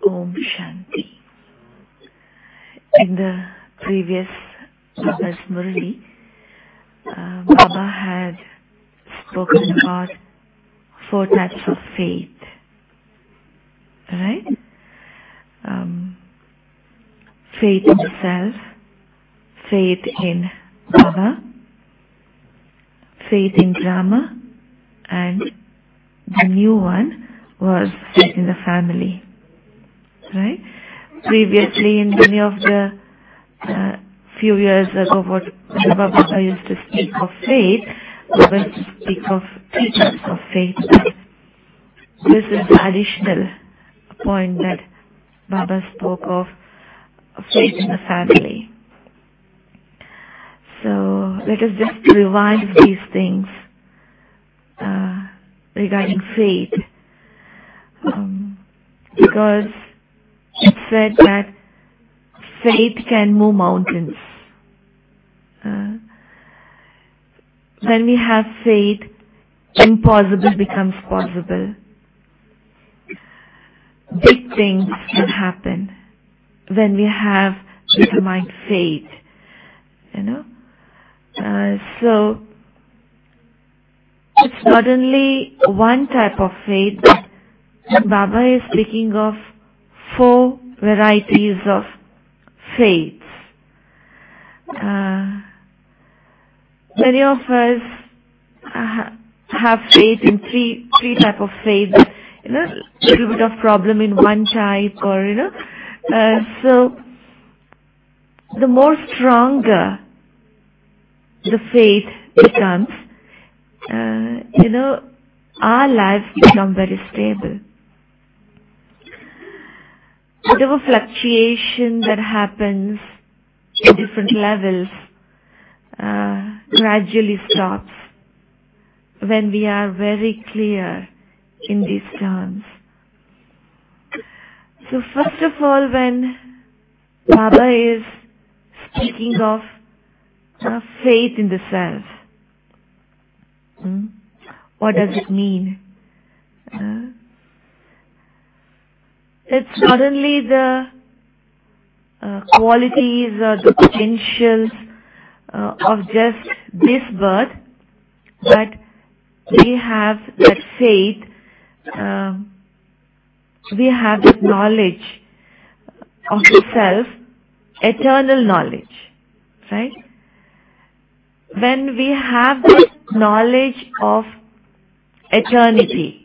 Om Shanti. In the previous Baba's Murli, Baba had spoken about 4 types of faith. Right? Faith in the self, faith in Baba, faith in Brahma, and the new one was faith in the family. Right? Previously, in many of the few years ago, what Baba used to speak of faith, Baba used to speak of 3 types of faith. This is the additional point that Baba spoke of faith in the family. So let us just revise these things regarding faith, because it said that faith can move mountains. When we have faith, impossible becomes possible. Big things can happen when we have determined faith, so it's not only one type of faith, but Baba is speaking of 4 varieties of faiths. Many of us have faith in three type of faith. Little bit of problem in one type, or so the more stronger the faith becomes, our lives become very stable. Whatever fluctuation that happens in different levels gradually stops when we are very clear in these terms. So first of all, when Baba is speaking of faith in the self, what does it mean? It's not only the qualities or the potentials of just this birth, but we have that faith, we have that knowledge of the self, eternal knowledge, right? When we have that knowledge of eternity,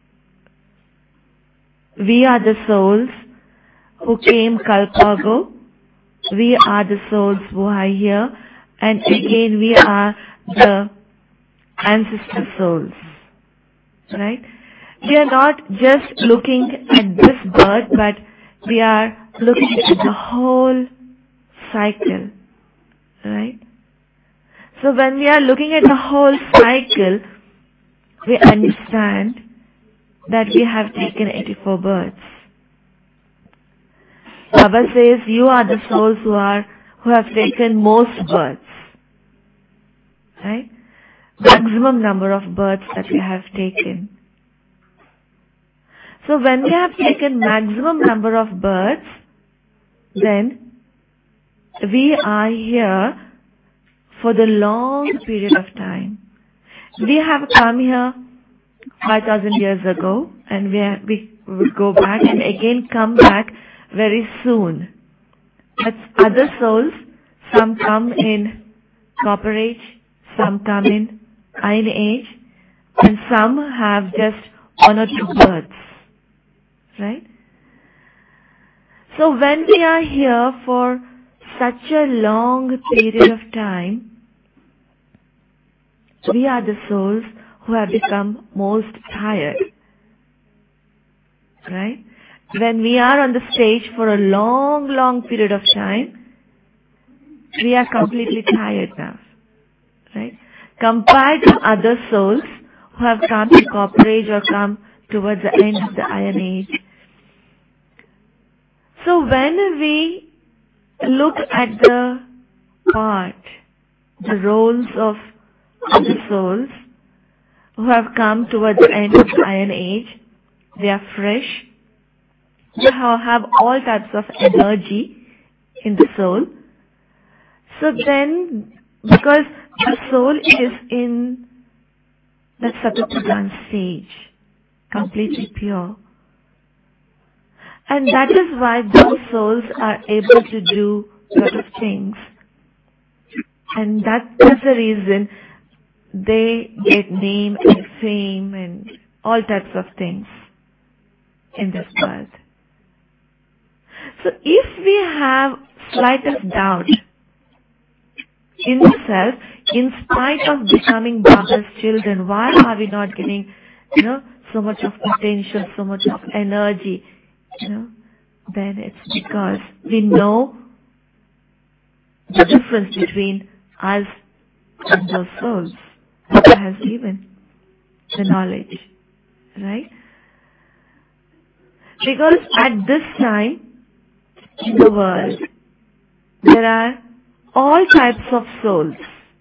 we are the souls who came kalpa ago, we are the souls who are here, and again we are the ancestor souls, right? We are not just looking at this birth, but we are looking at the whole cycle, right? So when we are looking at the whole cycle, we understand that we have taken 84 births. Baba says you are the souls who have taken most births, right? Maximum number of births that we have taken. So when we have taken maximum number of births, then we are here for the long period of time. We have come here 5,000 years ago, and we will go back and again come back very soon. That's other souls. Some come in Copper Age, some come in Iron Age, and some have just 1 or 2 births. Right? So when we are here for such a long period of time, we are the souls who have become most tired. Right? When we are on the stage for a long period of time, we are completely tired now. Right? Compared to other souls who have come to Copper Age or come towards the end of the Iron Age. So when we look at the part, the roles of other souls who have come towards the end of the Iron Age, they are fresh, They have all types of energy in the soul. So then, because the soul is in that Satipradhan stage, completely pure. And that is why those souls are able to do a lot of things. And that is the reason they get name and fame and all types of things in this world. So if we have slightest doubt in the self, in spite of becoming Baba's children, why are we not getting, so much of potential, so much of energy, then it's because we know the difference between us and those souls Baba has given the knowledge, right? Because at this time in the world, there are all types of souls.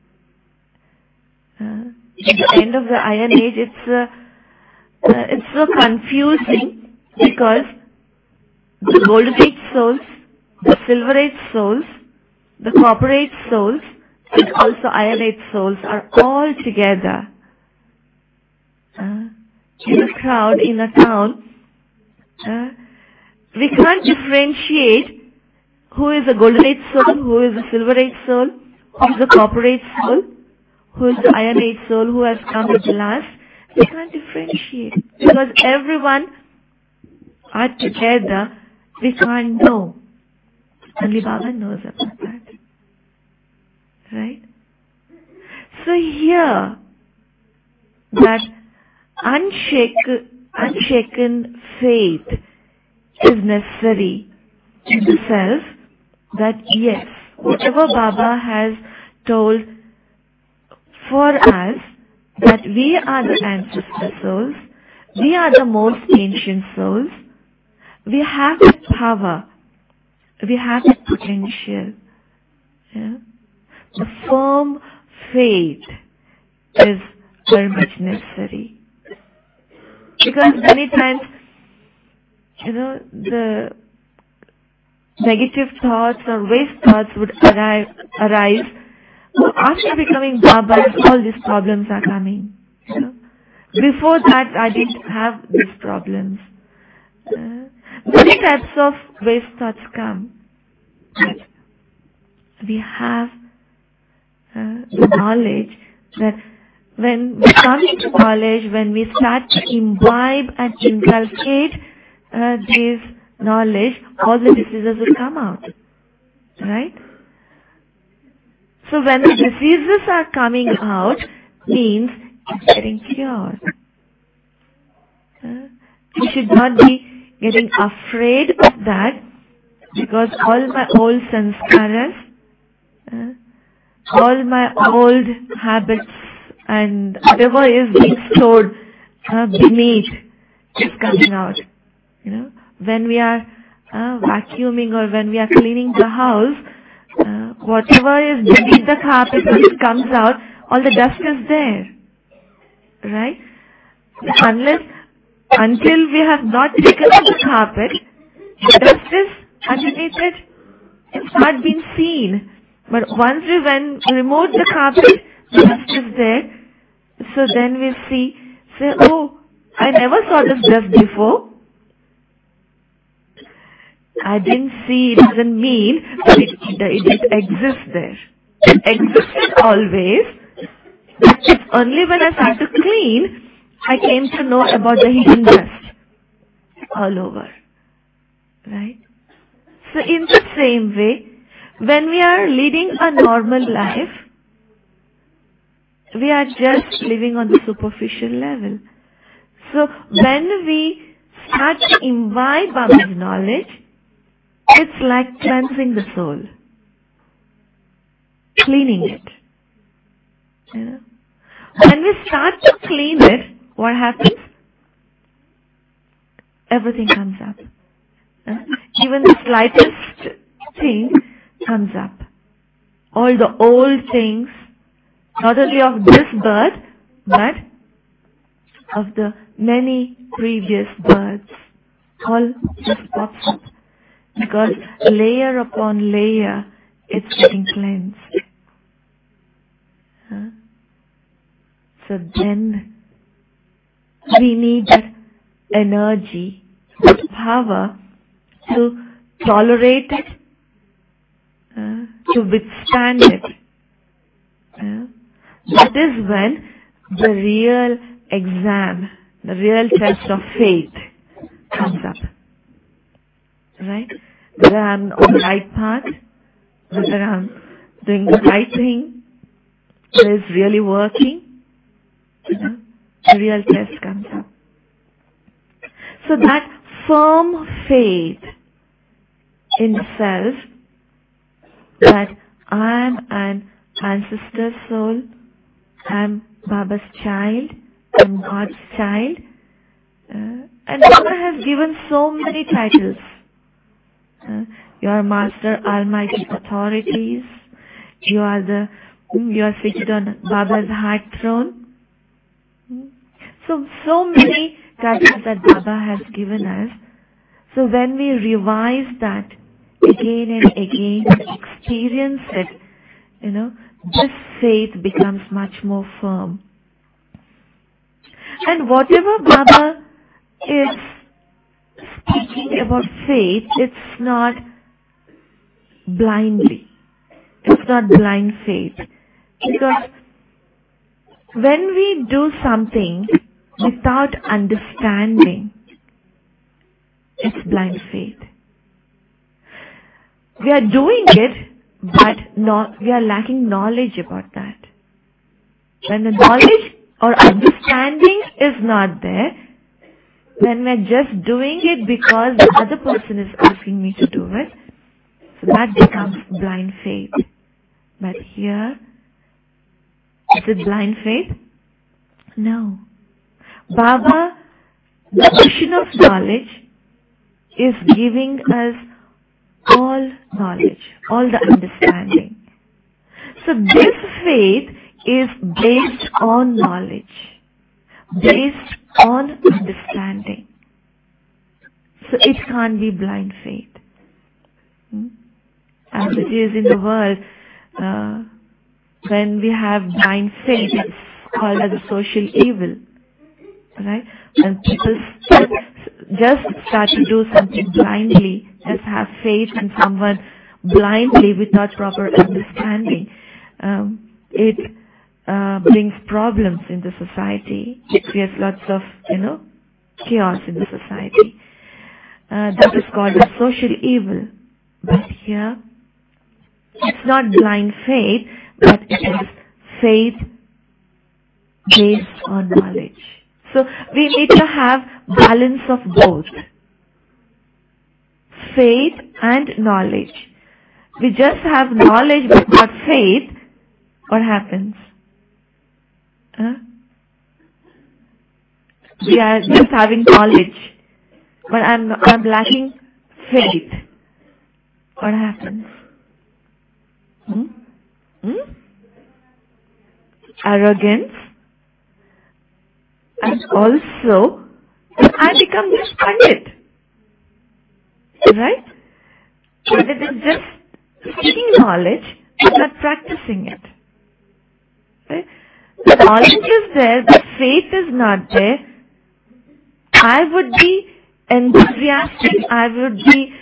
At the end of the Iron Age, it's so confusing because the Golden Age souls, the Silver Age souls, the Copper Age souls, and also Iron Age souls are all together in a crowd, in a town. We can't differentiate who is a Golden Age soul, who is a Silver Age soul, who is a Copper Age soul, who is the Iron Age soul, who has come at last. We can't differentiate because everyone are together. We can't know. Only Baba knows about that. Right? So here, that unshaken faith is necessary in the self that yes, whatever Baba has told for us, that we are the ancestor souls, we are the most ancient souls, we have the power, we have the potential. Yeah? The firm faith is very much necessary. Because many times, the negative thoughts or waste thoughts would arise. After becoming Baba, all these problems are coming. Before that, I didn't have these problems. Many types of waste thoughts come. But we have the knowledge that when we come into knowledge, when we start to imbibe and inculcate this knowledge, all the diseases will come out. Right? So when the diseases are coming out, means it's getting cured. We should not be getting afraid of that, because all my old sanskaras, all my old habits and whatever is being stored beneath is coming out. When we are vacuuming or when we are cleaning the house, whatever is beneath the carpet, when it comes out, all the dust is there. Right? Until we have not taken out the carpet, the dust is underneath it. It's not been seen. But once we remove the carpet, the dust is there. So then we say, oh, I never saw this dust before. I didn't see, it doesn't mean that it exists there. It existed always. But it's only when I started to clean, I came to know about the hidden dust all over. Right? So in the same way, when we are leading a normal life, we are just living on the superficial level. So when we start to imbibe Baba's knowledge, it's like cleansing the soul, cleaning it. When we start to clean it, what happens? Everything comes up. Even the slightest thing comes up. All the old things, not only of this birth, but of the many previous births, all just pops up. Because layer upon layer, it's getting cleansed. So then, we need that energy, that power to tolerate it, to withstand it. That is when the real exam, the real test of faith comes up. Right? Whether I'm on the right path, whether I'm doing the right thing, whether it's really working, the real test comes up. So that firm faith in self that I'm an ancestor soul, I'm Baba's child, I'm God's child, and Baba has given so many titles. You are Master Almighty Authorities, you are seated on Baba's heart throne. So many titles that Baba has given us. So when we revise that again and again and experience it, this faith becomes much more firm. And whatever Baba is speaking about faith, it's not blindly. It's not blind faith. Because when we do something without understanding, it's blind faith. We are doing it, but we are lacking knowledge about that. When the knowledge or understanding is not there, then we are just doing it because the other person is asking me to do it, so that becomes blind faith. But here, is it blind faith? No. Baba, the ocean of knowledge, is giving us all knowledge, all the understanding. So this faith is based on knowledge, based on understanding. So it can't be blind faith. As it is in the world, when we have blind faith, it's called as a social evil. Right? When people just start to do something blindly, just have faith in someone blindly without proper understanding, it brings problems in the society. It creates lots of, chaos in the society. That is called a social evil. But here, it's not blind faith, but it is faith based on knowledge. So we need to have balance of both. Faith and knowledge. We just have knowledge but not faith, what happens? We are just having knowledge, but I'm lacking faith. What happens? Arrogance. And also, I become just Pandit. Right? Pandit is just speaking knowledge, but not practicing it. Right? The knowledge is there, the faith is not there. I would be enthusiastic, I would be,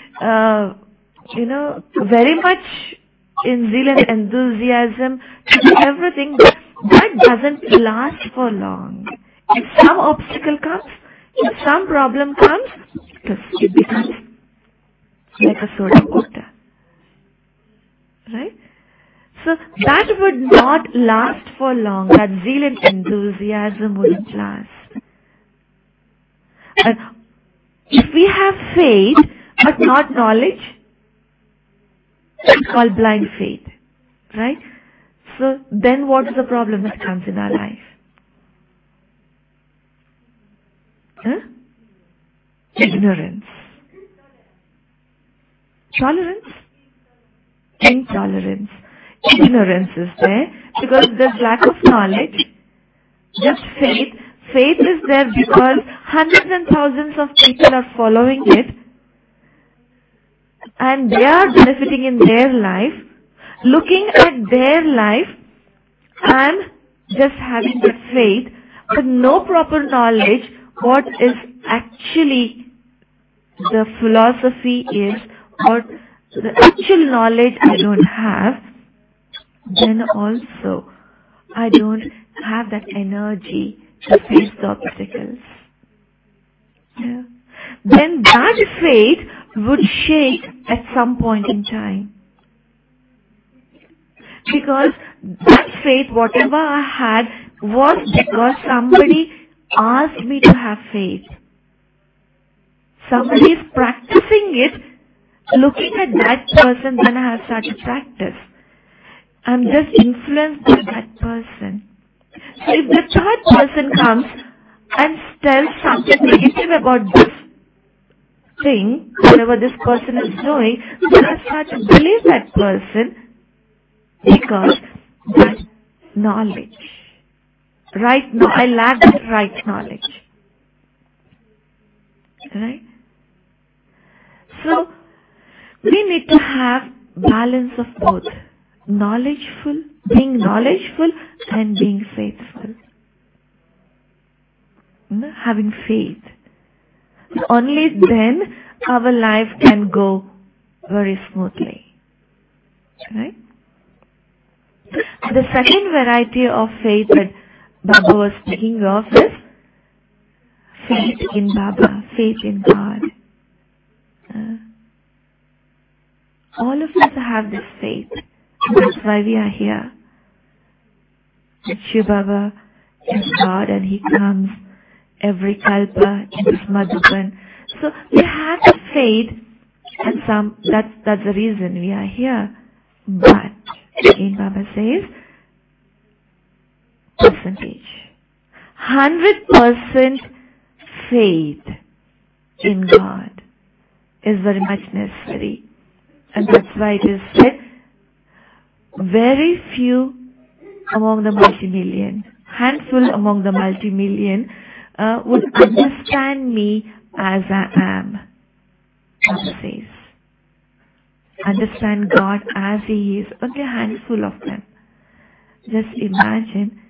very much in zeal and enthusiasm to do everything, but that doesn't last for long. If some obstacle comes, if some problem comes, it becomes like a soda water. Right? So that would not last for long. That zeal and enthusiasm wouldn't last. And if we have faith but not knowledge, it's called blind faith. Right? So then what is the problem that comes in our life? Ignorance. Tolerance? Intolerance. Ignorance is there because there's lack of knowledge, just faith. Faith is there because hundreds and thousands of people are following it and they are benefiting in their life. Looking at their life, I'm just having that faith, but no proper knowledge what is actually the philosophy is, what the actual knowledge I don't have, then also I don't have that energy to face the obstacles. Yeah. Then that faith would shake at some point in time. Because that faith, whatever I had, was because somebody asked me to have faith. Somebody is practicing it, looking at that person, then I have started practice. I'm just influenced by that person. So if the third person comes and tells something negative about this thing, whatever this person is doing, then I start to believe that person because that knowledge. Right now, I lack that right knowledge. Right? So, we need to have balance of both. Being knowledgeful and being faithful. Having faith. Only then our life can go very smoothly. Right? The second variety of faith that Baba was speaking of is faith in Baba, faith in God. All of us have this faith. That's why we are here. Shiv Baba is God and He comes every kalpa in this Madhuban. So we have the faith and that's the reason we are here. But again Baba says percentage. 100% faith in God is very much necessary. And that's why it is said, very few among the multi-million, handful among the multi-million would understand me as I am. Baba says. Understand God as He is. Only a handful of them. Just imagine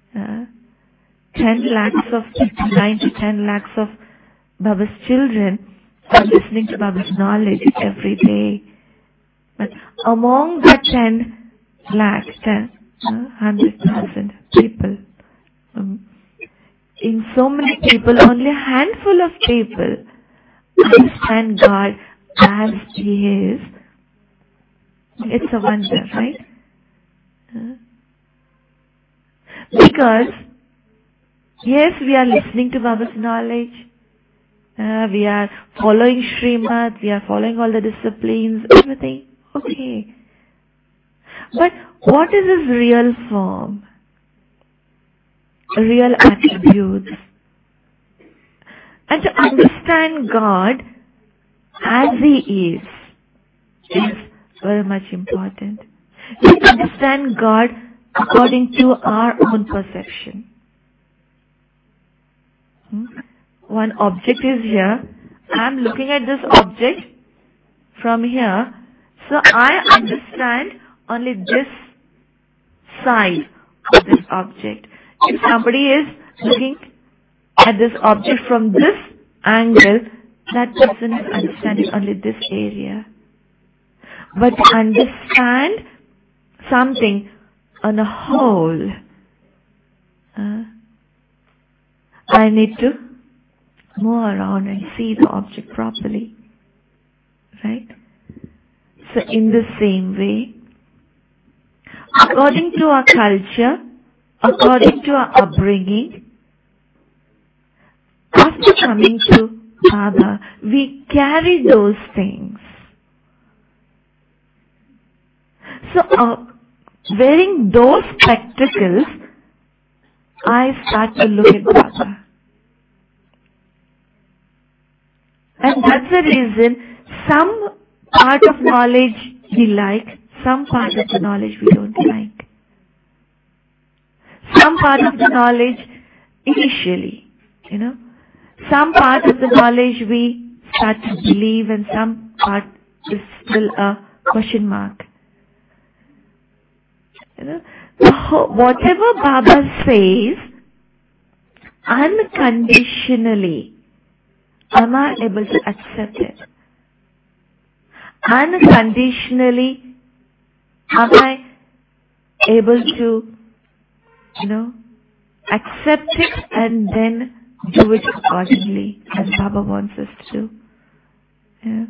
10 lakhs of people, 9 to 10 lakhs of Baba's children are listening to Baba's knowledge every day. But among the 10 lakhs, 100,000 people, in so many people, only a handful of people understand God as He is. It's a wonder, right? Because, yes, we are listening to Baba's knowledge. We are following Srimad. We are following all the disciplines, everything. Okay. But what is His real form? Real attributes? And to understand God as He is very much important. We understand God according to our own perception. One object is here. I am looking at this object from here. So I understand only this side of this object. If somebody is looking at this object from this angle, that person is understanding only this area. But to understand something on a whole, I need to move around and see the object properly. Right? So in the same way, according to our culture, according to our upbringing, after coming to Baba, we carry those things. So wearing those spectacles, I start to look at Baba. And that's the reason some part of knowledge we like, some part of the knowledge we don't like. Some part of the knowledge initially, some part of the knowledge we start to believe and some part is still a question mark. Whatever Baba says, unconditionally, am I able to accept it? Unconditionally, am I able to, accept it and then do it accordingly as Baba wants us to do? Yeah.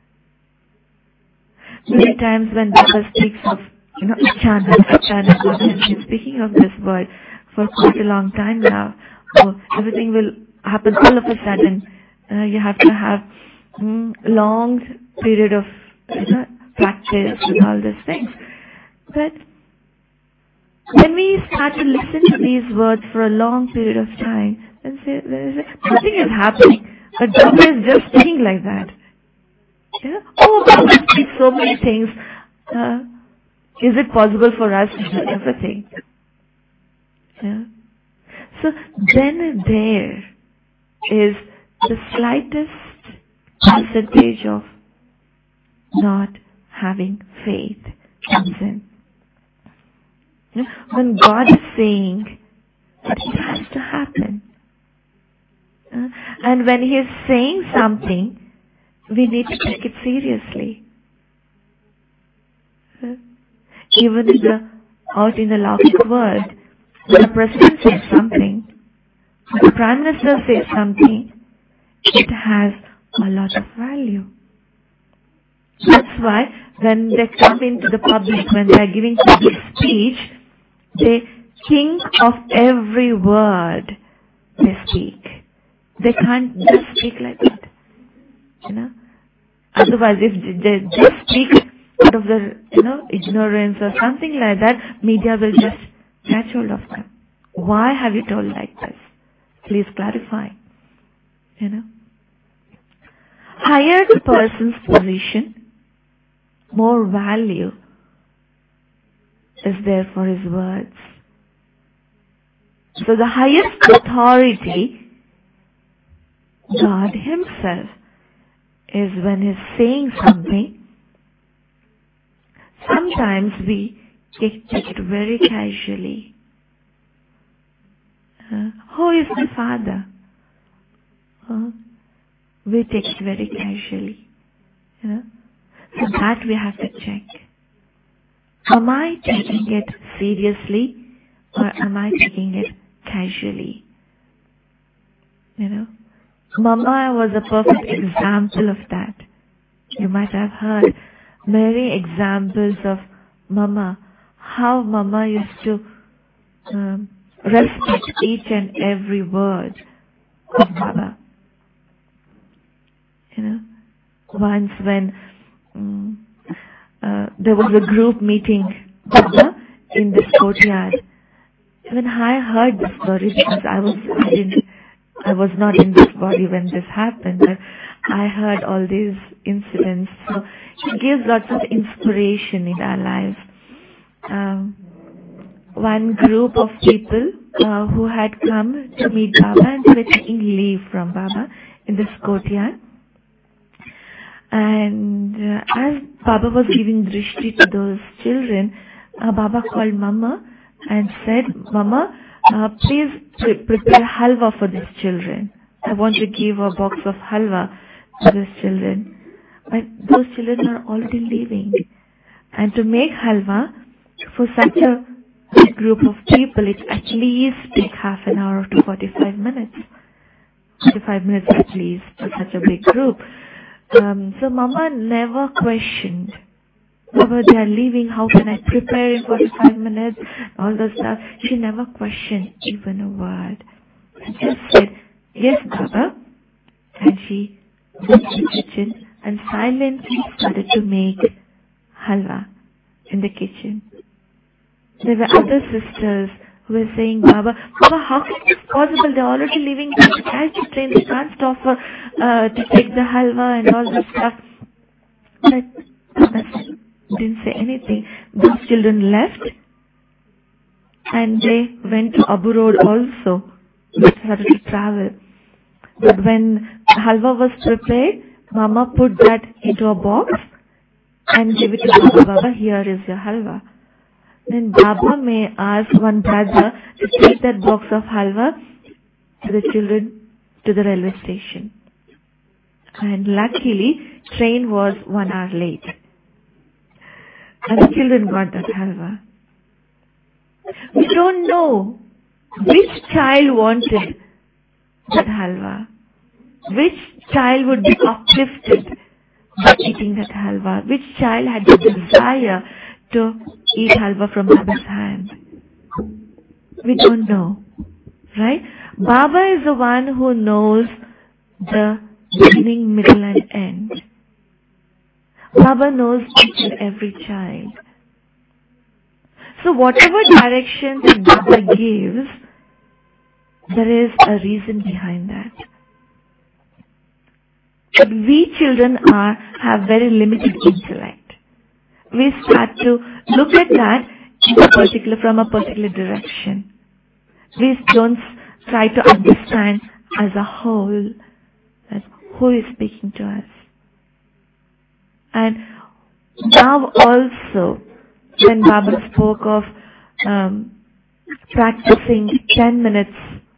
Many times when Baba speaks of, Achana, Baba has been speaking of this word for quite a long time now. Everything will happen all of a sudden. You have to have long period of practice and all these things. But when we start to listen to these words for a long period of time, then say nothing is happening, but Baba is just speaking like that. Yeah? Baba speaks so many things. Is it possible for us to do everything? Yeah. So then there is the slightest percentage of not having faith comes in. When God is saying that it has to happen, and when He is saying something, we need to take it seriously. Even out in the Laukic world, when the President says something, when the Prime Minister says something, it has a lot of value. That's why when they come into the public, when they are giving public speech, they think of every word they speak. They can't just speak like that. Otherwise, if they just speak out of their, ignorance or something like that, media will just catch hold of them. Why have you told like this? Please clarify. Higher the person's position, more value is there for his words. So the highest authority, God Himself, is when He's saying something. Sometimes we take it very casually. Who is my father? We take it very casually. So that we have to check. Am I taking it seriously or am I taking it casually? Mama was a perfect example of that. You might have heard many examples of Mama, how Mama used to respect each and every word of Baba. Once when there was a group meeting Baba in this courtyard, when I heard the story, because I was not in this body when this happened, but I heard all these incidents. So it gives lots of inspiration in our lives. One group of people who had come to meet Baba and they were taking leave from Baba in this courtyard. And as Baba was giving drishti to those children, Baba called Mama and said, Mama, please prepare halwa for these children. I want to give a box of halwa to these children. But those children are already leaving. And to make halwa for such a big group of people, it at least takes half an hour to 45 minutes. 45 minutes at least for such a big group. So Mama never questioned. Baba, they are leaving, how can I prepare in 45 minutes? All the stuff. She never questioned even a word. She just said, yes, Baba. And she went to the kitchen and silently started to make halwa in the kitchen. There were other sisters who were saying, Baba, how can this possible? They're already leaving the catch train. They can't stop to take the halwa and all this stuff. But Baba didn't say anything. Those children left and they went to Abu Road also started to travel. But when halwa was prepared, Mama put that into a box and gave it to Baba. Baba, here is your halwa. Then Baba may ask one brother to take that box of halwa to the children to the railway station. And luckily, train was 1 hour late. And the children got that halwa. We don't know which child wanted that halwa. Which child would be uplifted by eating that halwa? Which child had the desire to eat halwa from Baba's hand? We don't know. Right? Baba is the one who knows the beginning, middle and end. Baba knows each and every child. So whatever direction that Baba gives, there is a reason behind that. But we children have very limited intellect. We start to look at that from a particular direction. We don't try to understand as a whole that who is speaking to us. And now also, when Baba spoke of practicing 10 minutes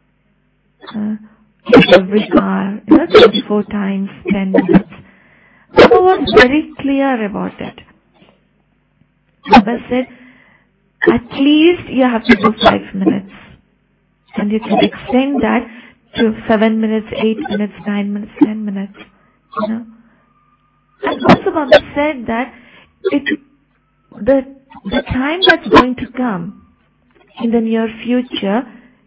every hour, 24 times 10 minutes, Baba was very clear about it. Baba said, at least you have to do 5 minutes. And you can extend that to 7 minutes, 8 minutes, 9 minutes, 10 minutes. And also Baba said that the time that's going to come in the near future,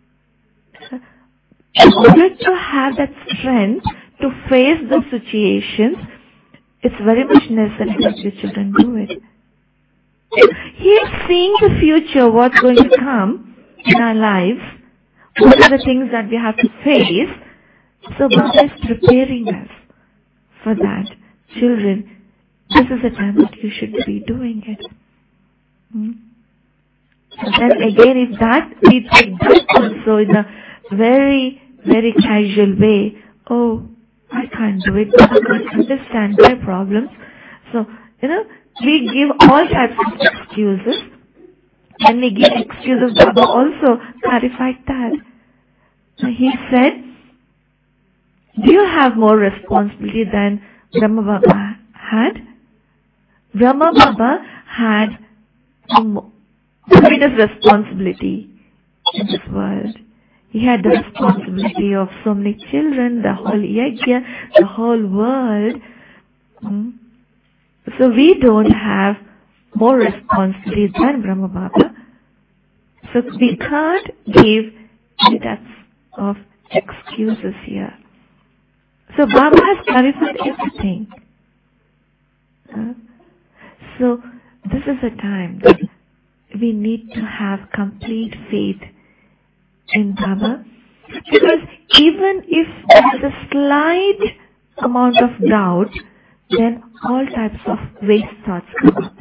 in order to have that strength to face the situations, it's very much necessary that your children do it. He is seeing the future, what's going to come in our lives, what are the things that we have to face. So Baba is preparing us for that. Children, this is the time that you should be doing it. So then again, if we take that also in a very, very casual way, oh, I can't do it, Baba can't understand my problems. So, we give all types of excuses. When we give excuses, Baba also clarified that. So he said, do you have more responsibility than Brahma Baba had? Brahma Baba had the greatest responsibility in this world. He had the responsibility of so many children, the whole yajna, the whole world. So we don't have more responsibility than Brahma Baba. So we can't give any types of excuses here. So Baba has clarified everything. So this is a time that we need to have complete faith in Baba, because even if there is a slight amount of doubt, then all types of waste thoughts come up.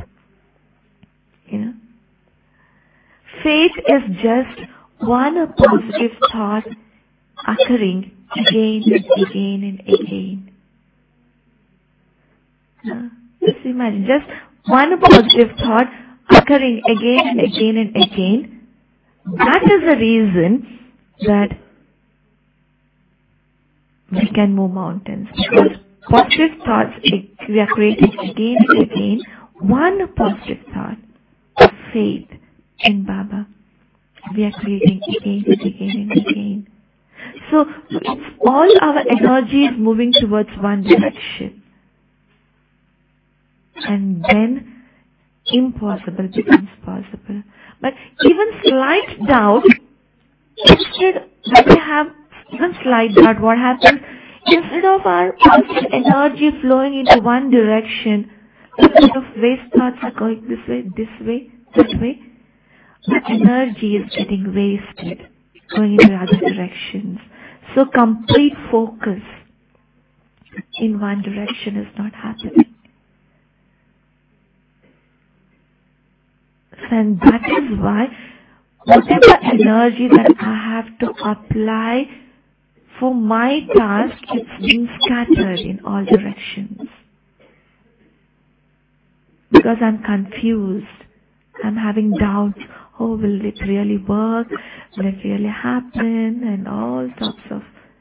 Faith is just one positive thought occurring again and again and again. Just imagine, just one positive thought occurring again and again and again. That is the reason that we can move mountains. Because positive thoughts, we are creating again and again. One positive thought of faith in Baba, we are creating again and again and again. So it's all our energy is moving towards one direction. And then impossible becomes possible. But even slight doubt, instead when we have even slight doubt, what happens? Instead of our energy flowing into one direction, instead of waste thoughts are going this way, that way, the energy is getting wasted, going into other directions. So complete focus in one direction is not happening. And that is why whatever energy that I have to apply for my task, it's being scattered in all directions. Because I'm confused. I'm having doubts. Oh, will it really work? Will it really happen? And all sorts of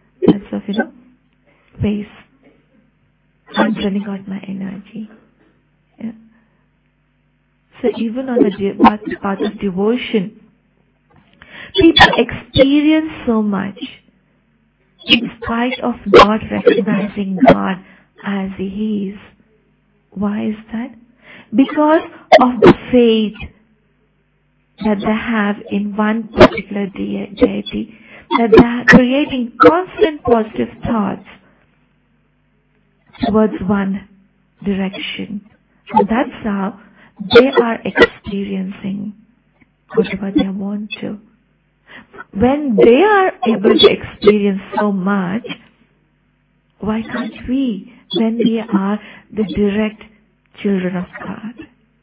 ways. I'm running out my energy. Yeah. So even on the path of devotion, people experience so much in spite of not recognizing God as He is. Why is that? Because of the faith that they have in one particular deity, that they are creating constant positive thoughts towards one direction. And that's how they are experiencing whatever they want to. When they are able to experience so much, why can't we, when we are the direct children of God?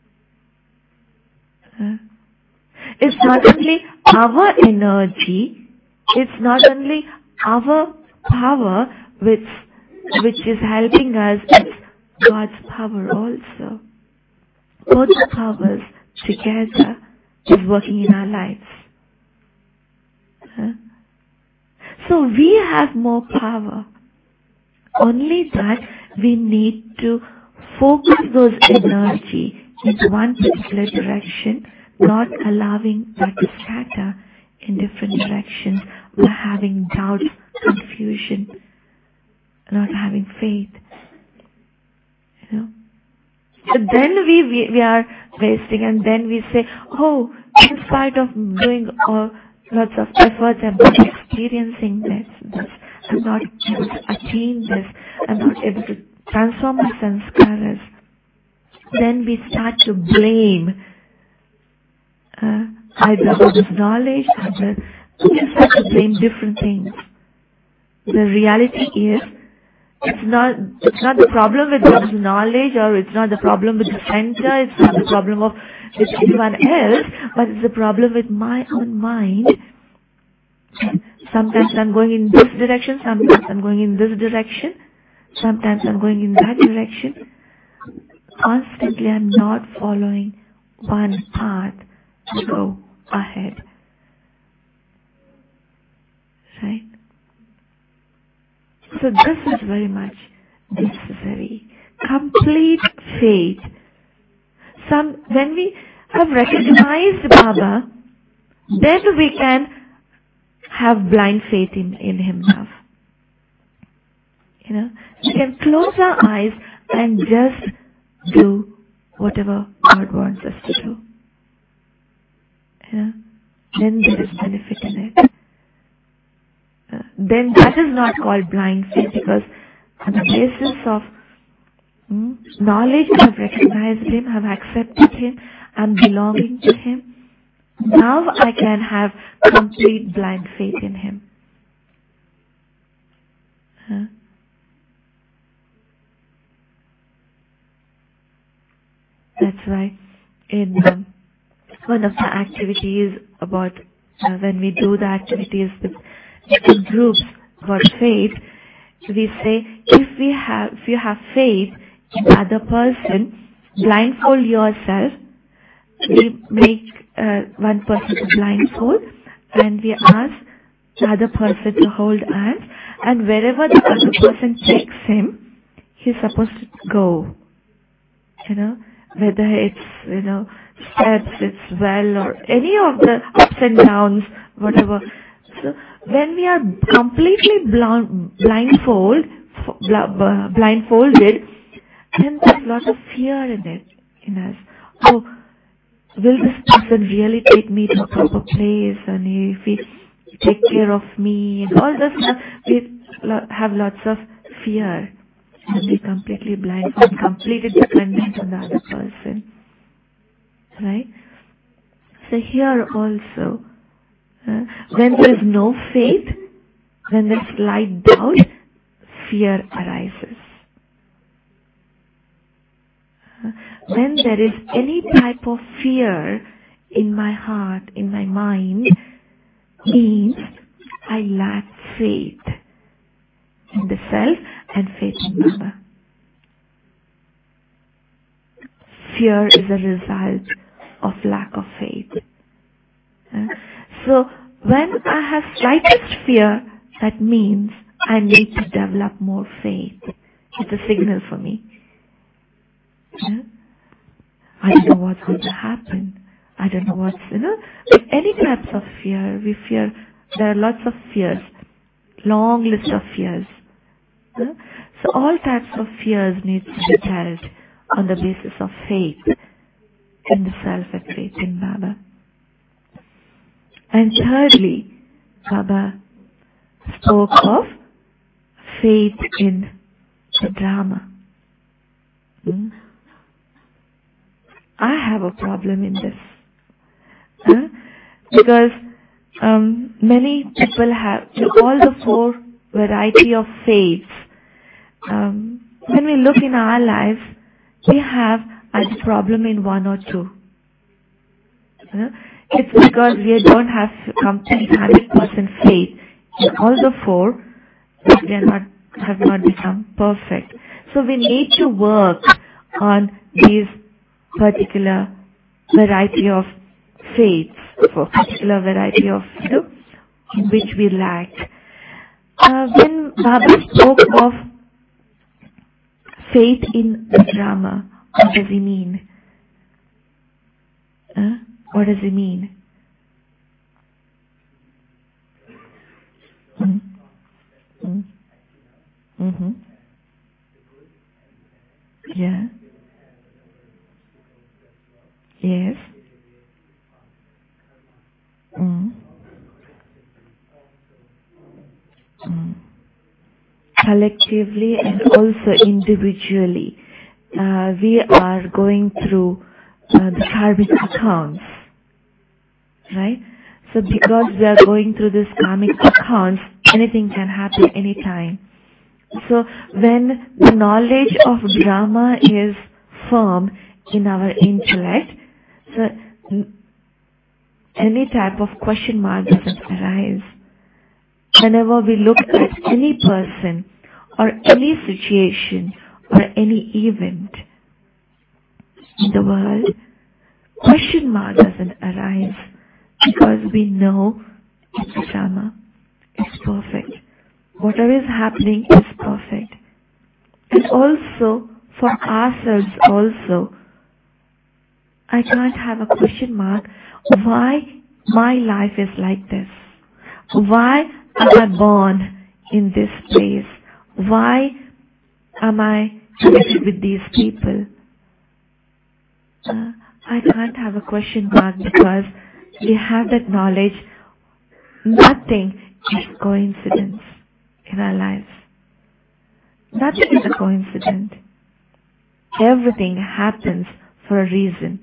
It's not only our energy, it's not only our power which is helping us, it's God's power also. Both the powers together is working in our lives. So we have more power. Only that we need to focus those energy into one particular direction, not allowing that to scatter in different directions by having doubts, confusion, not having faith. So then we are wasting, and then we say, oh, in spite of doing lots of efforts, I'm not experiencing this. I'm not able to attain this. I'm not able to transform my sanskaras. Then we start to blame either God's knowledge, we start to blame different things. The reality is, it's not the problem with God's knowledge, or it's not the problem with the center, it's not the problem with anyone else, but it's the problem with my own mind. Sometimes I'm going in this direction, sometimes I'm going in this direction, sometimes I'm going in that direction. Constantly I'm not following one path to go ahead. Right? So this is very much necessary. Complete faith. When we have recognized Baba, then we can have blind faith in Him now. We can close our eyes and just do whatever God wants us to do. Then there is benefit in it. Then that is not called blind faith, because on the basis of knowledge, I have recognized Him, I have accepted Him, I am belonging to Him. Now I can have complete blind faith in Him. That's why in one of the activities about when we do the activities with different groups about faith, we say, if you have faith in the other person, blindfold yourself. We make one person to blindfold, and we ask the other person to hold hands, and wherever the other person takes him, he's supposed to go. Whether it's steps, it's well, or any of the ups and downs, whatever. So when we are completely blindfolded, then there's a lot of fear in us. Oh, will this person really take me to a proper place, and if he take care of me, and all this stuff, we have lots of fear, and be completely blindfolded, completely dependent on the other person. Right? So here also, when there is no faith, when there is slight doubt, fear arises. When there is any type of fear in my heart, in my mind, means I lack faith in the self and faith in Baba. Fear is a result of lack of faith. So when I have slightest fear, that means I need to develop more faith. It's a signal for me. I don't know what's going to happen. I don't know what's, like any types of fear. We fear, there are lots of fears, long list of fears. So all types of fears need to be dealt on the basis of faith in the self and faith in Baba. And thirdly, Baba spoke of faith in the drama. I have a problem in this. Because many people have all the four variety of faiths. When we look in our lives, we have a problem in one or two. It's because we don't have complete 100% faith in all the four, that we have not become perfect. So we need to work on these particular variety of faiths, for particular variety of in which we lack. When Baba spoke of faith in the drama, what does he mean? What does he mean? Yeah. Yes. Collectively and also individually, we are going through the karmic accounts, right? So because we are going through this karmic accounts, anything can happen anytime. So when the knowledge of drama is firm in our intellect, so any type of question mark doesn't arise. Whenever we look at any person or any situation or any event in the world, question mark doesn't arise because we know it's drama. It's perfect. Whatever is happening is perfect. And also, for ourselves also, I can't have a question mark why my life is like this. Why am I born in this place? Why am I connected with these people? I can't have a question mark because we have that knowledge. Nothing is coincidence in our lives. Nothing is a coincidence. Everything happens for a reason.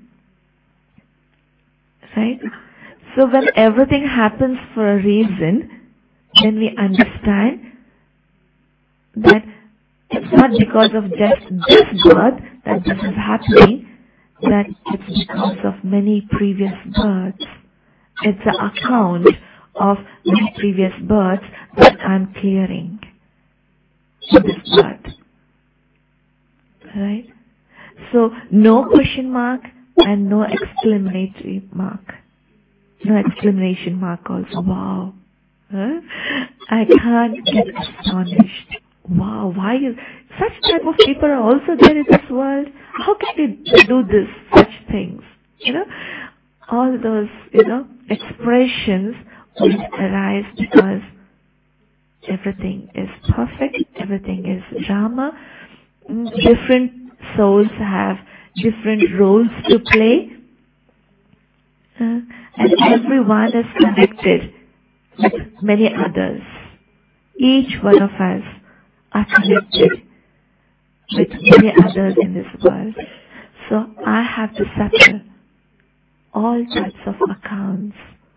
Right? So when everything happens for a reason, then we understand that it's not because of just this birth that this is happening, that it's because of many previous births. It's an account of many previous births that I'm clearing in this birth. Right? So no question mark and no exclamatory mark. No exclamation mark also. Wow. I can't get astonished. Wow, why is such type of people are also there in this world? How can they do this, such things? All those, expressions will arise because everything is perfect, everything is drama. Different souls have different roles to play. And everyone is connected with many others. Each one of us are connected with many others in this world. So I have to settle all types of accounts.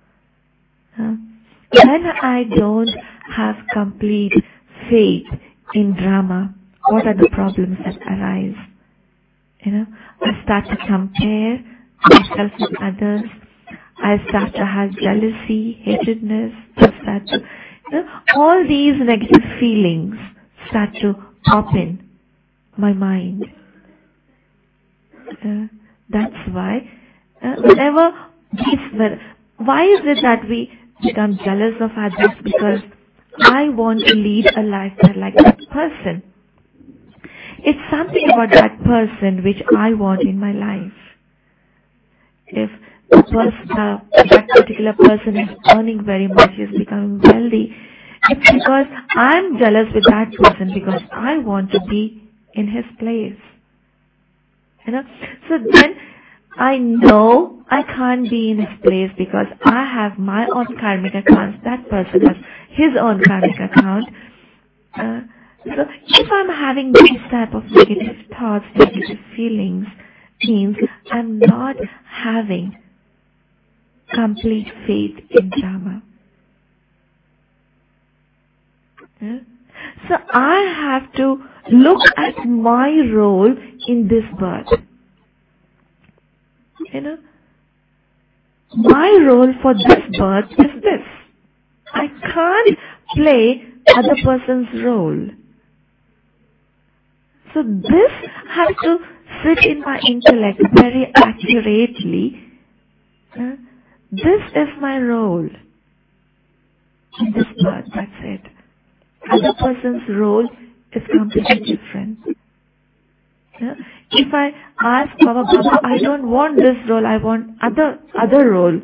When I don't have complete faith in drama, what are the problems that arise? I start to compare myself with others. I start to have jealousy, hatredness, I start to, all these negative feelings start to pop in my mind. That's why, why is it that we become jealous of others? Because I want to lead a life like that person. It's something about that person which I want in my life. If that particular person is earning very much, is becoming wealthy, it's because I'm jealous with that person because I want to be in his place. So then I know I can't be in his place because I have my own karmic accounts. That person has his own karmic account. So if I'm having these type of negative thoughts, negative feelings, means I'm not having complete faith in Dharma. So I have to look at my role in this birth. My role for this birth is this. I can't play other person's role. So this has to sit in my intellect very accurately. This is my role in this birth, that's it. Other person's role is completely different. If I ask Baba, I don't want this role, I want other role.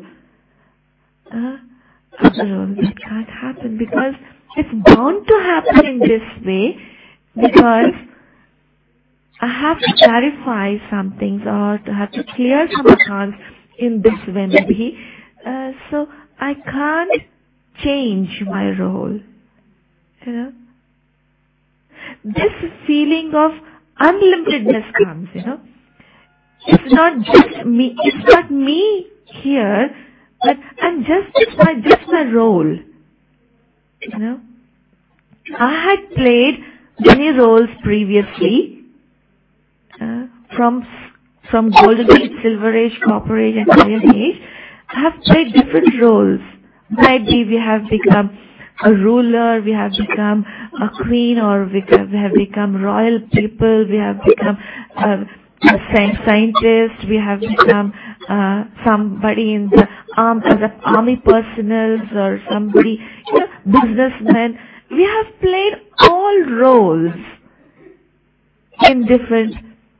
That can't happen because it's bound to happen in this way because I have to clarify some things or to have to clear some accounts in this way maybe. So I can't change my role. This feeling of unlimitedness comes, It's not just me, it's not me here, but it's just my role. I had played many roles previously, from Golden Age, Silver Age, Copper Age and Iron Age. I have played different roles. Might be we have become a ruler, we have become a queen, or we have become royal people, we have become a scientist, we have become somebody in the as an army personnel or somebody, businessmen. We have played all roles in different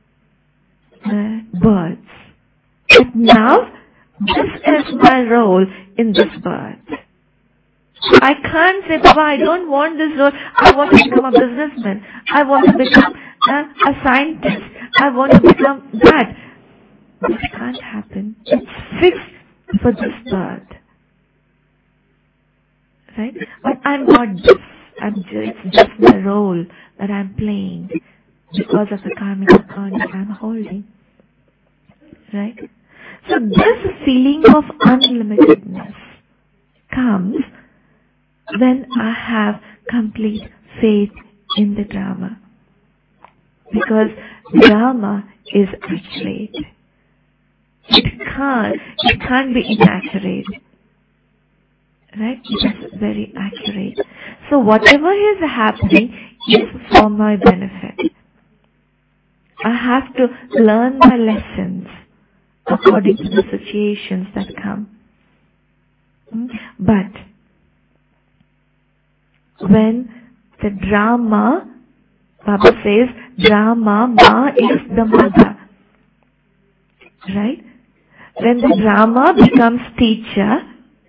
births. But now, this is my role in this birth. I can't say, Baba, I don't want this role. I want to become a businessman. I want to become a scientist. I want to become that. This can't happen. It's fixed for this birth. Right? But I'm not this. It's just the role that I'm playing because of the karmic account that I'm holding. Right? So this feeling of unlimitedness comes when I have complete faith in the Dharma. Because Dharma is accurate. It can't be inaccurate. Right? It is very accurate. So whatever is happening is for my benefit. I have to learn my lessons according to the situations that come. But when the drama, Baba says, drama, Ma is the mother. Right? When the drama becomes teacher,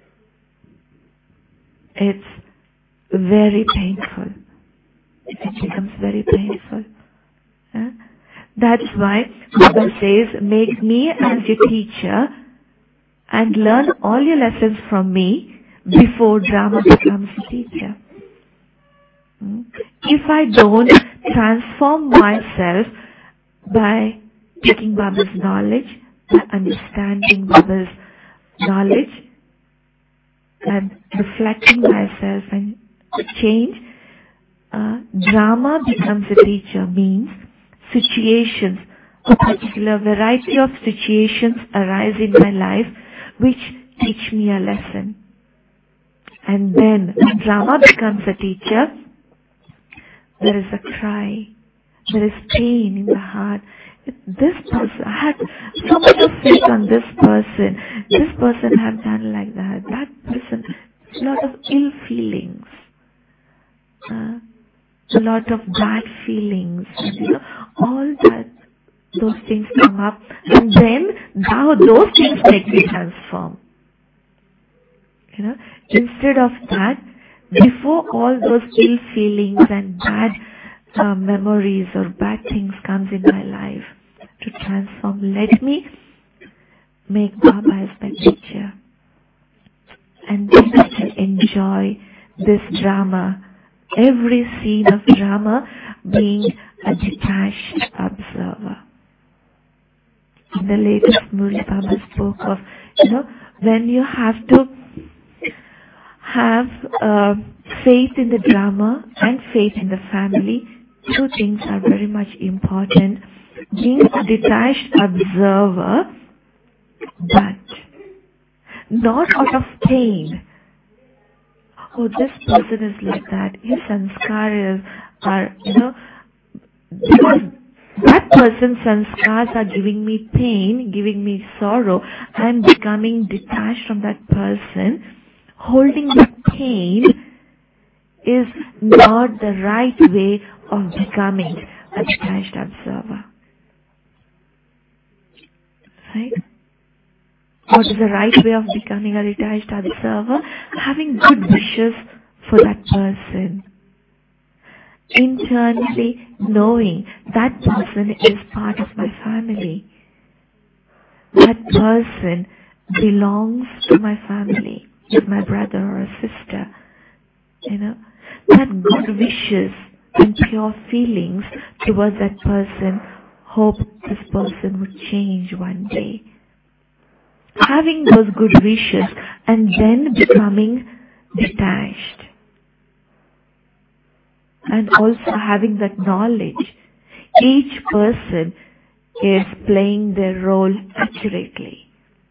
it's very painful. It becomes very painful. That's why Baba says, make me as your teacher and learn all your lessons from me before drama becomes a teacher. If I don't transform myself by taking Baba's knowledge, by understanding Baba's knowledge and reflecting myself and change, drama becomes a teacher means situations, a particular variety of situations arise in my life which teach me a lesson. And then when drama becomes a teacher, there is a cry. There is pain in the heart. This person, I had so much of faith on this person. This person have done like that. That person, a lot of ill feelings. A lot of bad feelings. All that, those things come up. And then now those things make me transform. Instead of that, before all those ill feelings and bad memories or bad things comes in my life to transform, let me make Baba as my teacher. And then I can enjoy this drama, every scene of drama, being a detached observer. In the latest Murli Baba spoke of, when you have to have faith in the drama and faith in the family, two things are very much important. Being a detached observer, but not out of pain. Oh, this person is like that. His sanskaras are, because that person's sanskars are giving me pain, giving me sorrow. I am becoming detached from that person. Holding the pain is not the right way of becoming a detached observer. Right? What is the right way of becoming a detached observer? Having good wishes for that person. Internally knowing that person is part of my family. That person belongs to my family. Is my brother or a sister. That good wishes and pure feelings towards that person. Hope this person would change one day. Having those good wishes and then becoming detached. And also having that knowledge. Each person is playing their role accurately.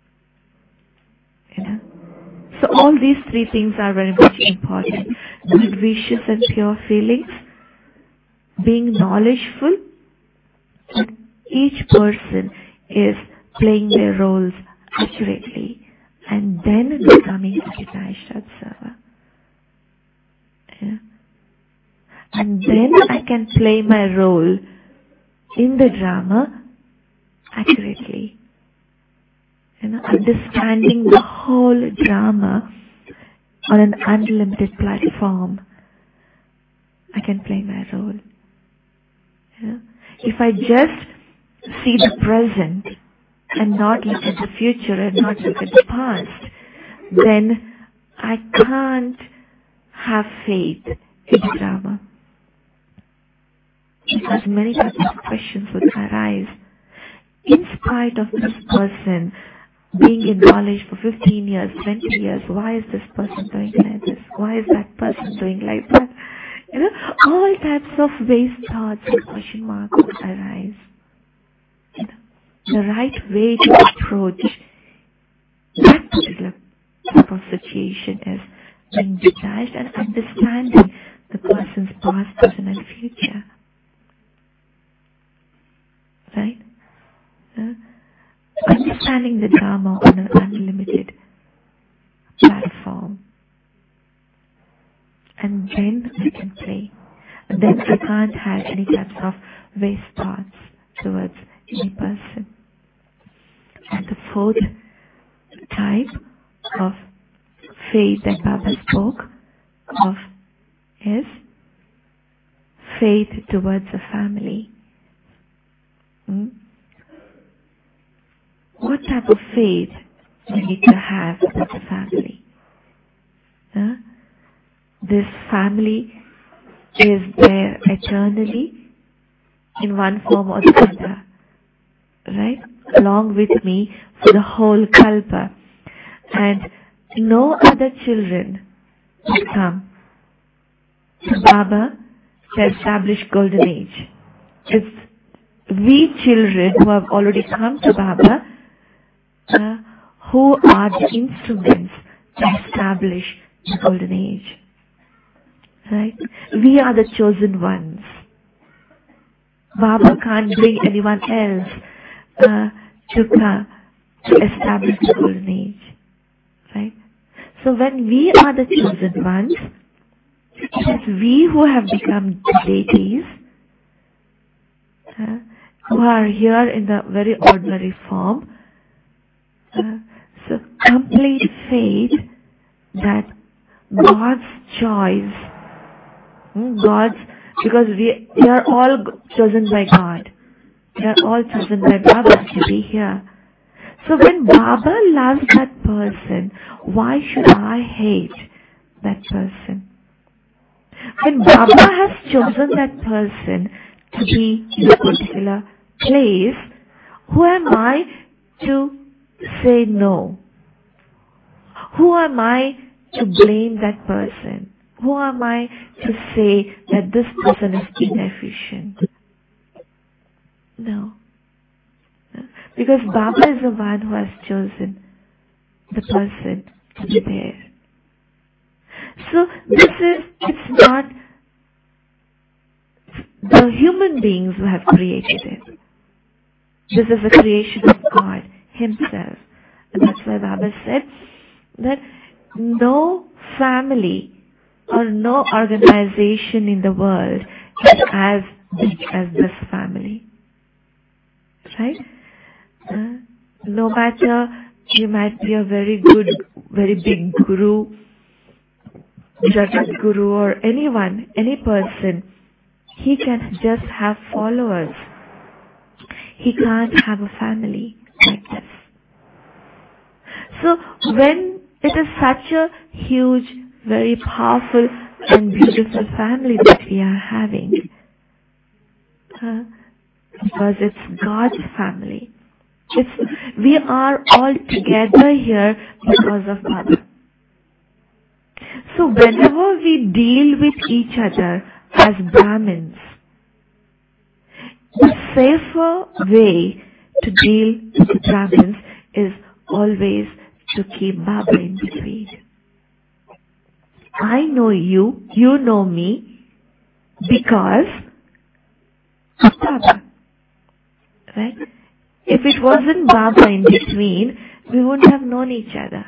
So all these three things are very much important. Good wishes and pure feelings. Being knowledgeful. And each person is playing their roles accurately. And then becoming a detached observer. And then I can play my role in the drama accurately. Understanding the whole drama on an unlimited platform, I can play my role. If I just see the present and not look at the future and not look at the past, then I can't have faith in the drama. Because many types of questions would arise. In spite of this person being in knowledge for 15 years, 20 years, why is this person doing like this? Why is that person doing like that? All types of waste thoughts and question marks would arise. The right way to approach that particular type of situation is being detached and understanding the person's past, present and future. Right? Understanding the drama on an unlimited platform. And then I can play. And then I can't have any types of waste thoughts towards any person. And the fourth type of faith that Baba spoke of is faith towards a family. What type of faith we need to have about the family? This family is there eternally in one form or the other, right? Along with me for the whole kalpa. And no other children will come to Baba to establish golden age. It's we children who have already come to Baba who are the instruments to establish the golden age. Right? We are the chosen ones. Baba can't bring anyone else to establish the golden age. Right? So when we are the chosen ones, it is we who have become deities, who are here in the very ordinary form. So complete faith that God's choice, because we are all chosen by God. We are all chosen by Baba to be here. So when Baba loves that person, why should I hate that person? When Baba has chosen that person to be in a particular place, who am I to say no? Who am I to blame that person? Who am I to say that this person is inefficient? No. Because Baba is the one who has chosen the person to be there. So it's not the human beings who have created it. This is a creation of God Himself. And that's why Baba said that no family or no organization in the world is as big as this family. Right? No matter you might be a very good, very big guru, Jagat Guru or anyone, any person, he can just have followers. He can't have a family like this. So when it is such a huge, very powerful and beautiful family that we are having, because it's God's family. We are all together here because of Baba. So whenever we deal with each other as Brahmins, the safer way to deal with the Brahmins is always to keep Baba in between. I know you, you know me, because of Baba. Right? If it wasn't Baba in between, we wouldn't have known each other.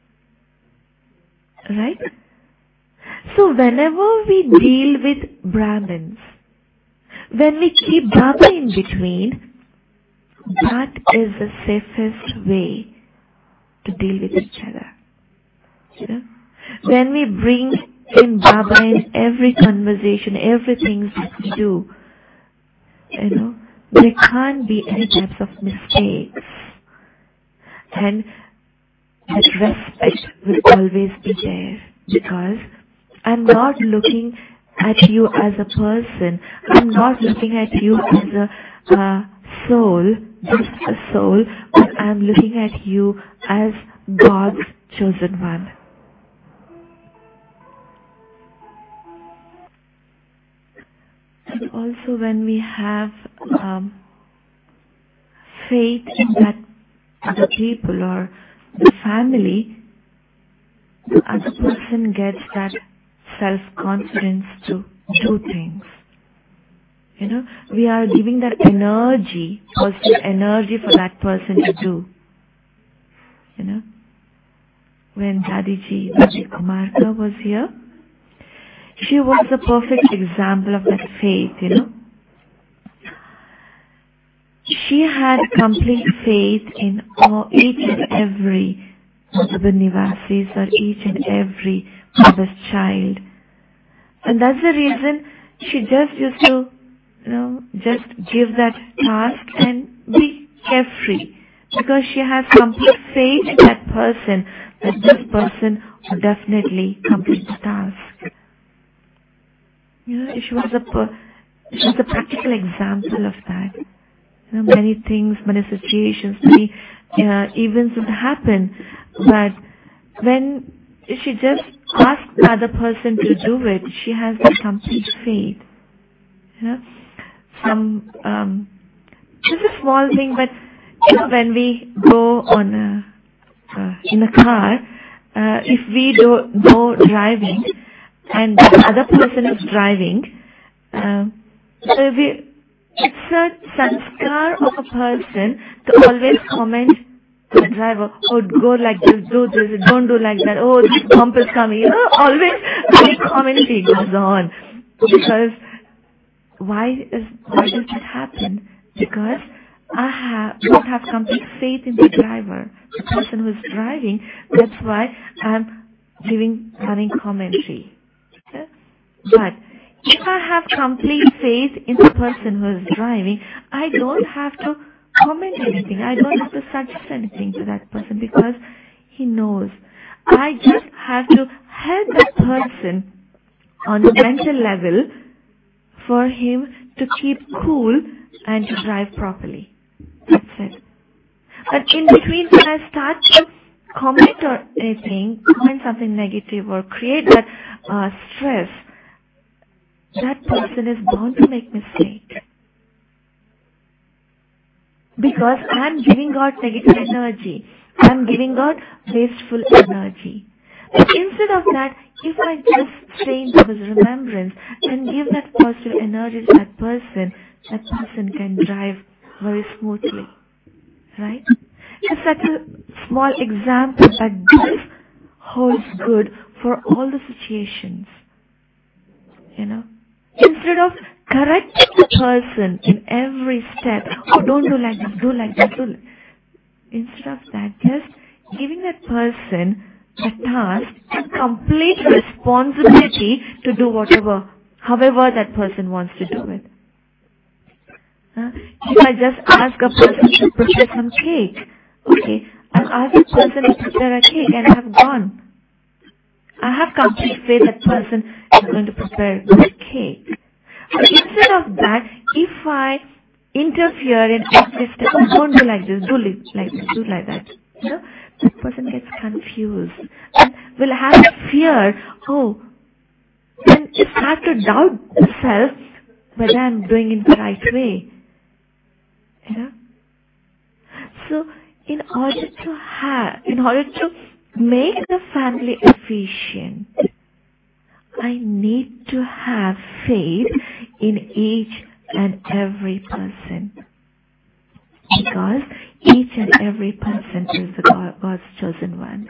Right? So whenever we deal with Brahmins, when we keep Baba in between, that is the safest way to deal with each other. You know? When we bring in Baba in every conversation, everything that we do, there can't be any types of mistakes. And that respect will always be there, because I'm not looking at you as a person. I'm not looking at you as a soul, just a soul, but I'm looking at you as God's chosen one. And also when we have faith in that other people or the family, the other person gets that self-confidence to do things. We are giving that energy, positive energy for that person to do. When Dadiji Kumarka was here, she was a perfect example of that faith, She had complete faith in each and every Madhava Nivasis or each and every Baba's child. And that's the reason she just used to, just give that task and be carefree. Because she has complete faith in that person, that this person will definitely complete the task. She was a practical example of that. Many things, many situations, many events would happen, but when she just asks the other person to do it, she has that complete faith. This is a small thing, but when we go on in a car, if we don't know driving and the other person is driving, it's a sanskar of a person to always comment the driver, oh, go like this, do this, don't do like that, oh, this bump is coming, always the commentary goes on. Because why does it happen? Because I don't have complete faith in the driver, the person who is driving. That's why I'm giving running commentary. Okay? But if I have complete faith in the person who is driving, I don't have to comment anything. I don't have to suggest anything to that person because he knows. I just have to help that person on the mental level for him to keep cool and to drive properly. That's it. But in between, when I start to comment or anything, comment something negative or create that stress, that person is bound to make mistake. Because I'm giving out negative energy. I'm giving out wasteful energy. But instead of that, if I just stay in Baba's remembrance and give that positive energy to that person can drive very smoothly. Right? It's such a small example, but this holds good for all the situations. Instead of correcting the person in every step, oh, don't do like this, do like that, instead of that, just giving that person the task and complete responsibility to do however that person wants to do it. If I just ask a person to prepare some cake, okay, I'll ask the person to prepare a cake and I have gone. I have complete faith that person is going to prepare good cake. But instead of that, if I interfere in every step, oh, don't do like this, do like this, do like that, that person gets confused and will have fear. Oh, then it starts to doubt itself whether I'm doing it the right way. So, in order to make the family efficient, I need to have faith in each and every person. Because each and every person is God's chosen one.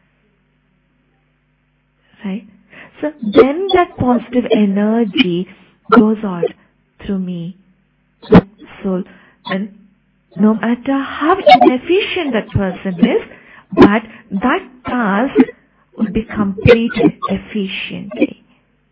Right? So then that positive energy goes out through me, the soul. And no matter how inefficient that person is, but that task will be completed efficiently.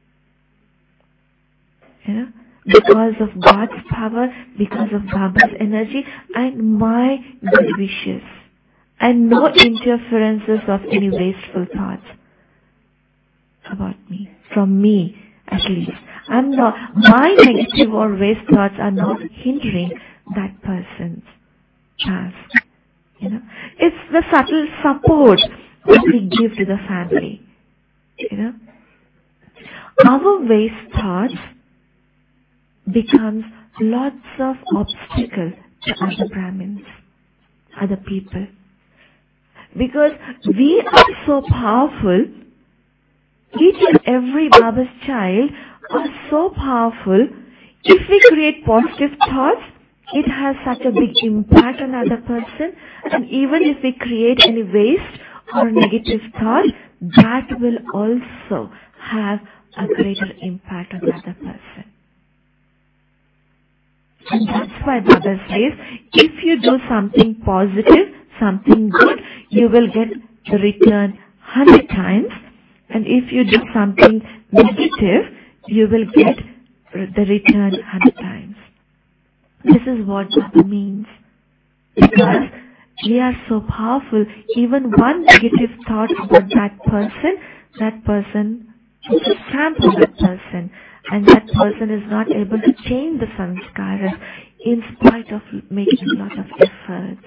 Because of God's power, because of Baba's energy and my good wishes. And no interferences of any wasteful thoughts about me, from me at least. My negative or waste thoughts are not hindering that person's task. It's the subtle support that we give to the family. Our waste thoughts becomes lots of obstacles to other Brahmins, other people. Because we are so powerful, each and every Baba's child are so powerful. If we create positive thoughts, it has such a big impact on other person. And even if we create any waste or negative thought, that will also have a greater impact on the other person. And that's why Baba says, if you do something positive, something good, you will get the return 100 times. And if you do something negative, you will get the return 100 times. This is what Baba means. Because we are so powerful, even one negative thought about that person is a stamp on that person. And that person is not able to change the sanskaras in spite of making a lot of efforts.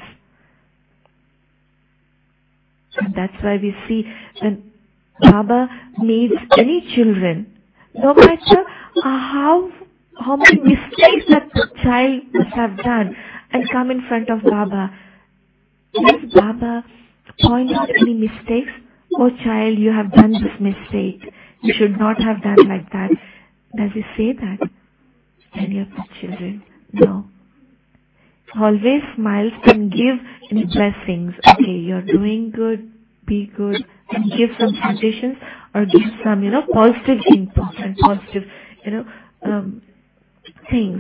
And that's why we see when Baba needs any children, no matter how many mistakes that child must have done and come in front of Baba, yes, Baba point out any mistakes. Oh child, you have done this mistake. You should not have done like that. Does he say that to any of the children? No. Always smiles and give any blessings. Okay, you're doing good, be good, and give some suggestions or give some, positive input and positive, things.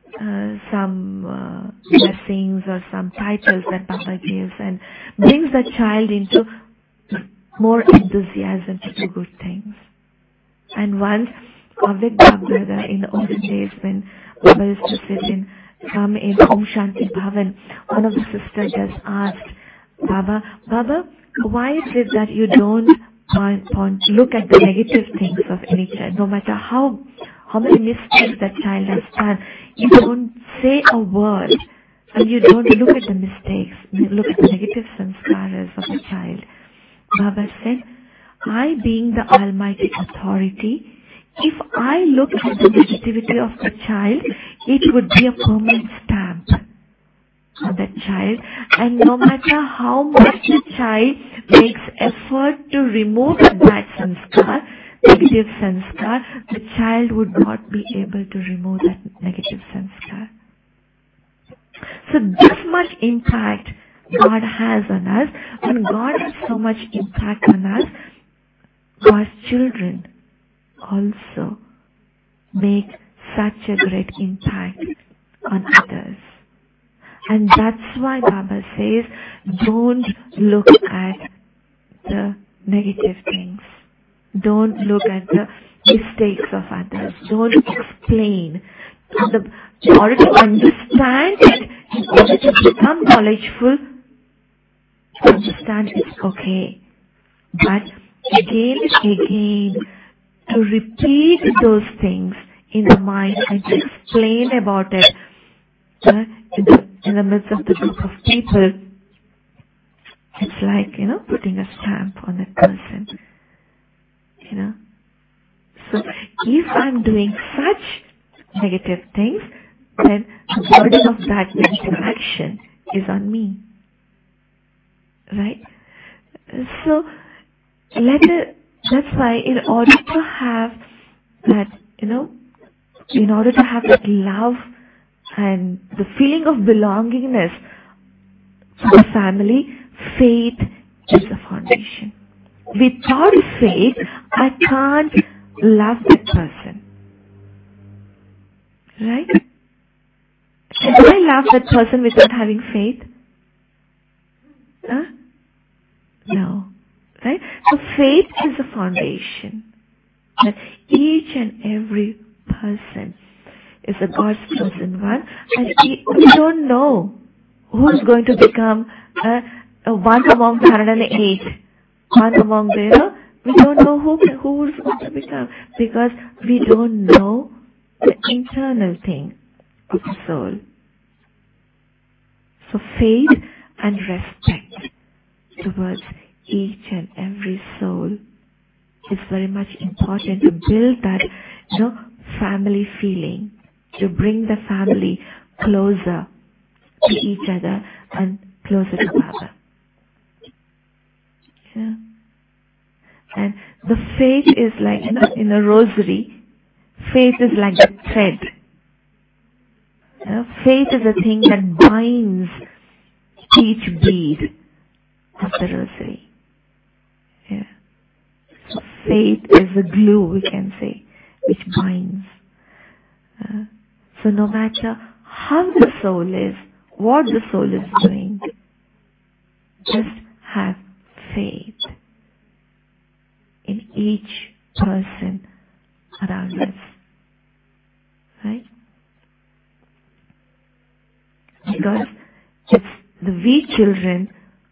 Some blessings or some titles that Baba gives and brings the child into more enthusiasm to do good things. And once Avik Baba, in the olden days when Baba used to come in Om Shanti Bhavan, one of the sisters just asked Baba, why is it that you don't look at the negative things of any child, no matter how many mistakes that child has done, you don't say a word and you don't look at the mistakes, you look at the negative sanskaras of the child. Baba said, I being the Almighty Authority, if I look at the negativity of the child, it would be a permanent stamp on that child, and no matter how much the child makes effort to remove that sanskar, negative sanskar, the child would not be able to remove that negative sanskar. So this much impact God has on us. When God has so much impact on us, God's children also make such a great impact on others. And that's why Baba says, don't look at the negative things. Don't look at the mistakes of others. Don't explain. In order to understand it, in order to become knowledgeful, understand it's okay. But again and again, to repeat those things in the mind and to explain about it in the midst of the group of people, it's like, putting a stamp on that person. So if I'm doing such negative things, then the burden of that negative action is on me. Right? So that's why in order to have that, in order to have that love and the feeling of belongingness for the family, faith is the foundation. Without faith, I can't love that person. Right? Can I love that person without having faith? Huh? No. Right? So faith is the foundation. That each and every person is a God's chosen one, and we don't know who's going to become one among the 108, one among the, we don't know who's going to become, because we don't know the internal thing of the soul. So faith and respect towards each and every soul is very much important to build that, family feeling, to bring the family closer to each other and closer to Baba. Yeah. And the faith is like, in a rosary, faith is like the thread. Faith is a thing that binds each bead of the rosary. Yeah. So faith is the glue, we can say, which binds. So no matter how the soul is, what the soul is doing, just have faith in each person around us. Right? Because it's the we children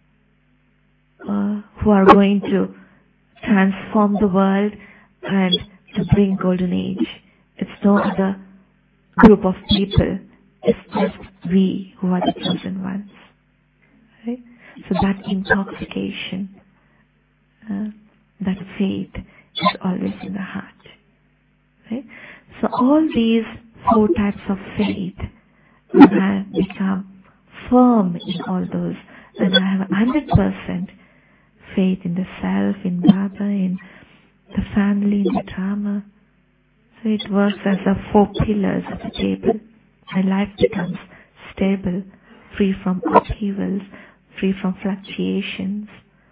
who are going to transform the world and to bring golden age. It's no other group of people. It's just we who are the chosen ones. Right? So that intoxication, that faith is always in the heart. Right? So all these 4 types of faith, when I become firm in all those, when I have 100% faith in the self, in Baba, in the family, in the drama. So it works as the 4 pillars of the table. My life becomes stable, free from upheavals, free from fluctuations,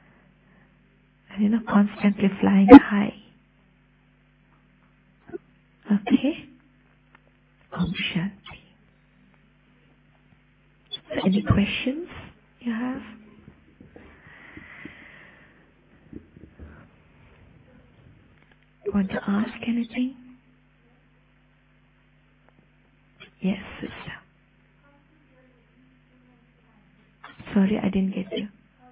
and constantly flying high. Okay? Om Shanti. So any questions you have? Want to ask anything? Yes, sister. Sorry, I didn't get you.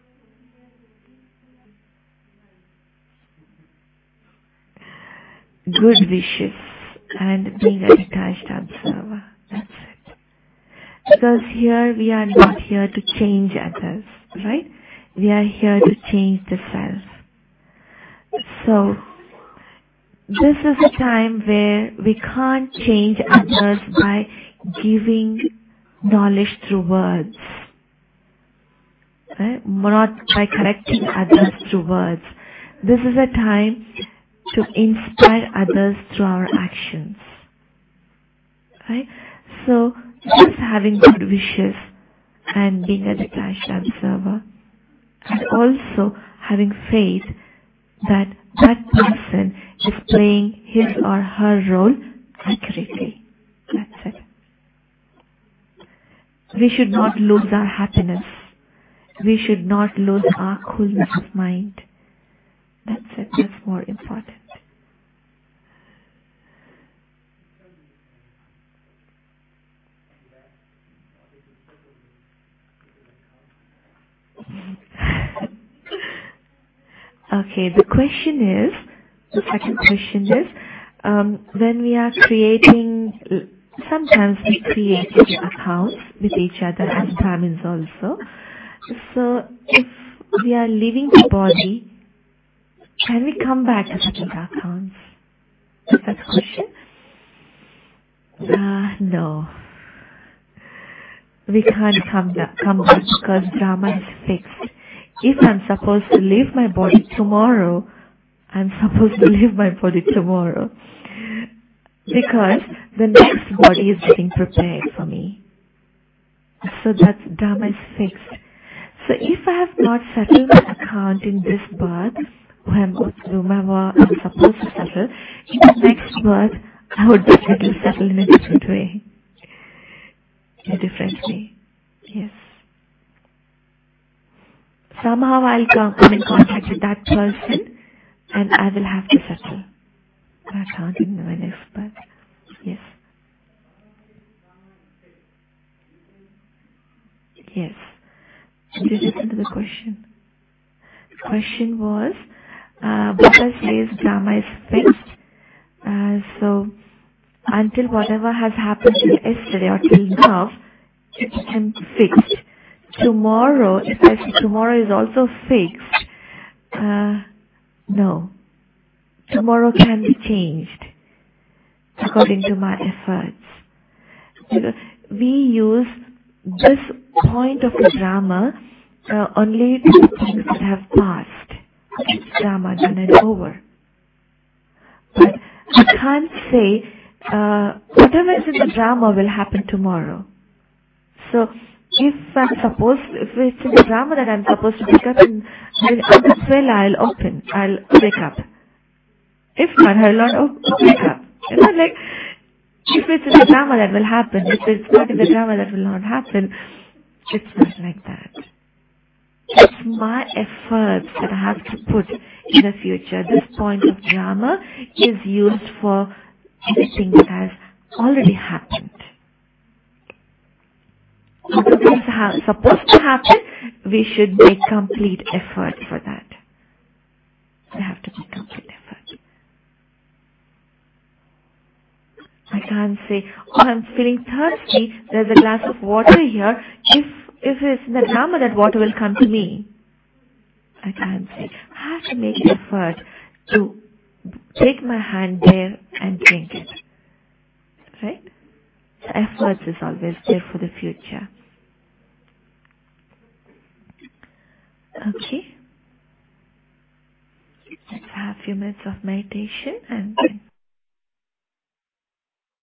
Good wishes and being a detached observer. That's it. Because here we are not here to change others, right? We are here to change the self. So, this is a time where we can't change others by giving knowledge through words. Right? Not by correcting others through words. This is a time to inspire others through our actions. Right? So, just having good wishes and being a detached observer, and also having faith that that person is playing his or her role accurately. That's it. We should not lose our happiness. We should not lose our coolness of mind. That's it. That's more important. Okay, the second question is, when we are creating, sometimes we create accounts with each other as Brahmins also. So, if we are leaving the body, can we come back to certain accounts? Is that the question? No. We can't come back because drama is fixed. If I'm supposed to leave my body tomorrow, I'm supposed to leave my body tomorrow. Because the next body is getting prepared for me. So that drama is fixed. So if I have not settled my account in this birth, whomever I'm supposed to settle, in the next birth, I would definitely settle in a different way. In a different way. Yes. Somehow I'll come in contact with that person and I will have to settle my account in my next birth. Yes. Yes. Did you listen to the question? The question was, Buddha says drama is fixed. So until whatever has happened yesterday or till now, it became fixed. Tomorrow, if I say tomorrow is also fixed, no. Tomorrow can be changed according to my efforts. Because we use this point of the drama only to the things that have passed. It's drama done and over. But I can't say whatever is in the drama will happen tomorrow. So if it's in the drama that I'm supposed to pick up, and that's when I'll wake up. If not, I will not wake up. Like, if it's in the drama that will happen, if it's not in the drama that will not happen, it's not like that. It's my efforts that I have to put in the future. This point of drama is used for anything that has already happened. Whatever is supposed to happen, we should make complete effort for that. We have to make complete effort. I can't say, I'm feeling thirsty, there's a glass of water here. If it's in the drama, that water will come to me. I can't say. I have to make effort to take my hand there and drink it. Right? The effort is always there for the future. Okay? few minutes of meditation and then